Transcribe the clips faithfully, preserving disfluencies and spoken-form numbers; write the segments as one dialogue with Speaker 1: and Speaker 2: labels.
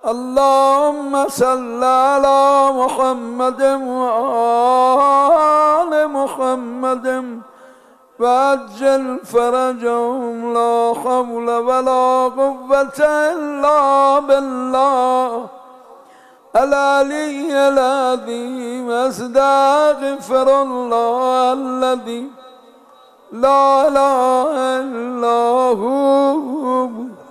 Speaker 1: اللهم صل على محمد وآل محمد وعجل فرجهم لا حول ولا قوة إلا بالله العلي العظيم أستغفر الله الذي لا إله إلا هو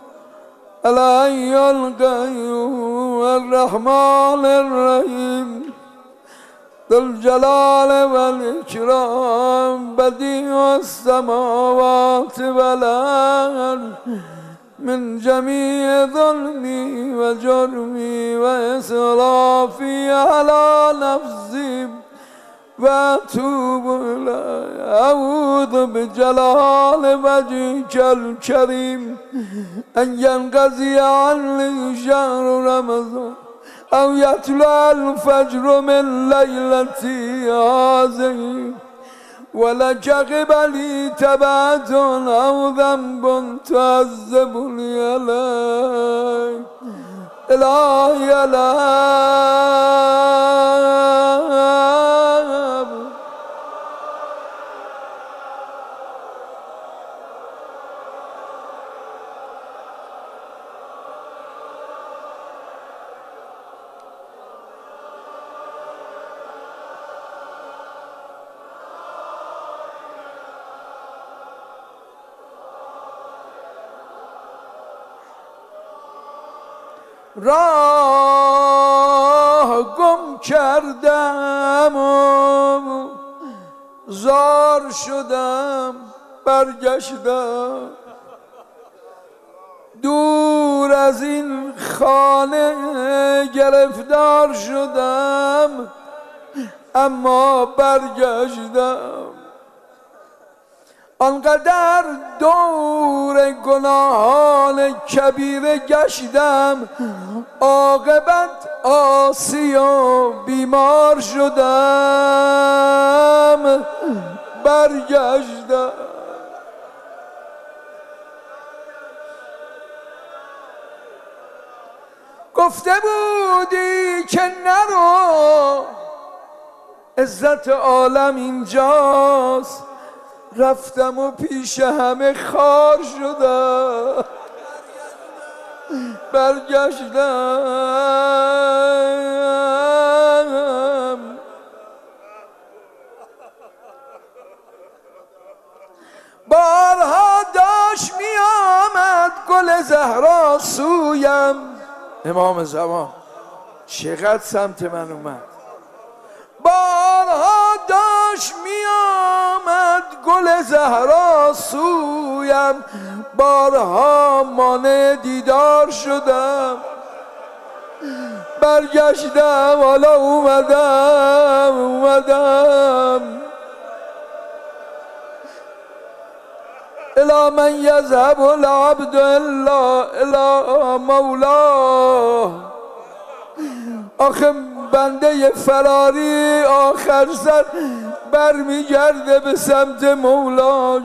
Speaker 1: الحي القيوم الرحمن الرحيم ذو الجلال والإكرام بديع السماوات والأرض من جميع ظلمي وجرمي وإسرافي على نفسي وأتوب إليه أعوذ بجلال وجهك الكريم أن ينقضي عني شهر رمضان أو يطلع الفجر من ليلتي هذه ولك قبلي تبعت أو ذنب تعذبني عليه إلهي الآب راه گم کردم و زار شدم برگشتم دور از این خانه گرفتار شدم اما برگشتم آنقدر دور گناهان کبیره گشتم عاقبت عاصی و بیمار شدم برگشتم گفته بودی که نرو عزت عالم اینجاست رفتم و پیش همه خار شدم برگشتم بارها داشت می آمد گل زهرا سویم امام زمان چقدر سمت من اومد بارها داشت می آمد گل زهرا سویم بارها مانع دیدار شدم برگشتم حالا اومدم اومدم الا من یذهب العبد الا الا مولاه آخه بنده فراری آخر سر برمیگرده به سمت مولا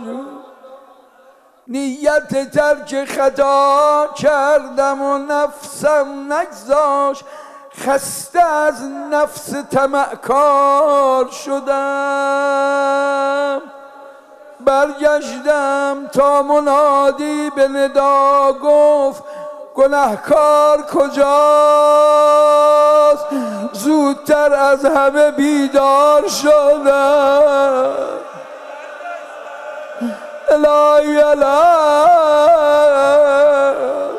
Speaker 1: نیت ترک خطا کردم و نفسم نگذاشت خسته از نفس طمعکار شدم برگشتم تا منادی به ندا گفت گناهکار کجاست زودتر از همه بیدار شدم الهی الهی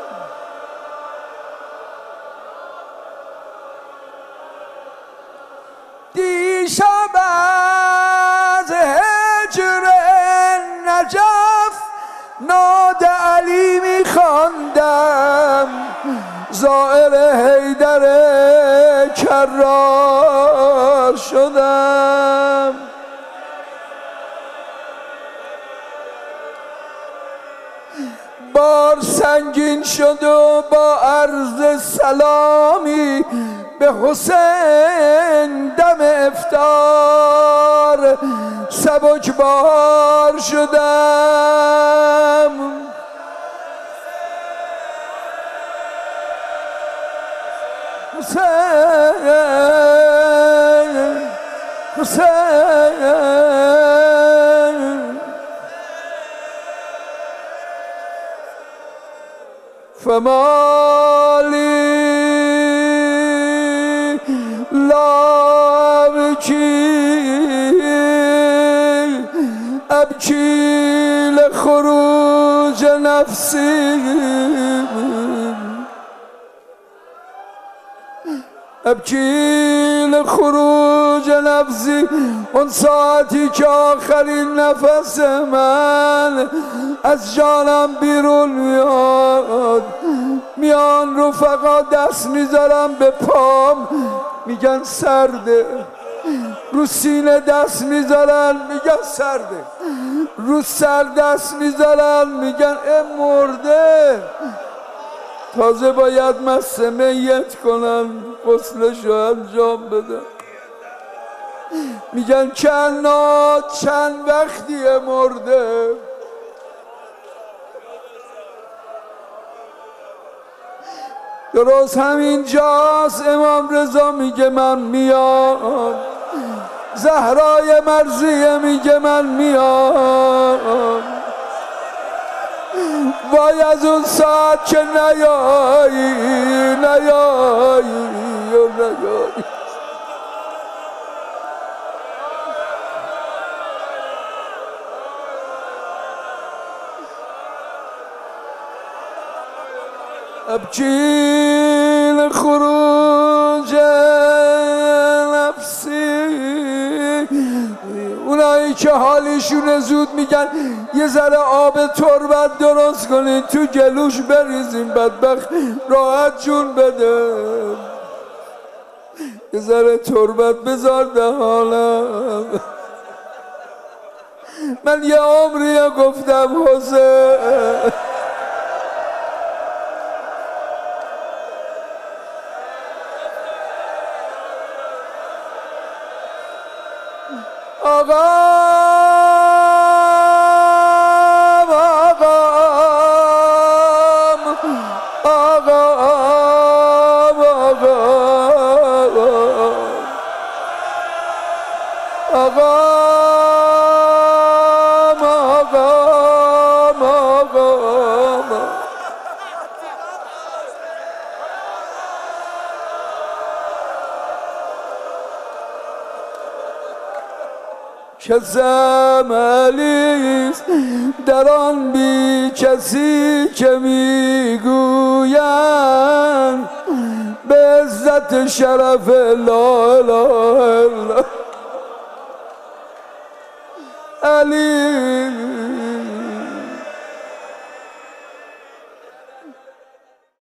Speaker 1: دیشب از هجر نجف ناد علی می خواندم زائر حیدر کرار شدم بار سنگین شد و با عرض سلامی به حسین دم افطار سبکبار شدم حسین حسین فمالی لا ابکی ابکی لخروج نفسی ابکی لخروج نفسی اون ساعتی که آخرین نفس من از جانم بیرون میاد، میان رفقا دست میذارم به پام میگن سرده، رو سینه دست میذارن میگن سرده، رو سر دست میذارن میگن اه مرده، تازه باید مس میت کنن غسلشو انجام بدن، میگن کنا چند وقتیه مرده. درست همین جاست امام رضا میگه من میام، زهرای مرضیه میگه من میام، وای از اون ساعت که نیایی نیایی و نیایی. ابکی لخروج نفسی اونایی که حالیشونه زود میگن یه ذره آب تربت درست کنین تو گلوش بریزین بدبخت راحت جون بده، یه ذره تربت بذار دهانم. من یه عمریه گفتم حسین آقام آقام آقام آقام آقام آقام آقام کسم علیست در آن بی کسی که میگویند به عزت شرف لا اله الا علی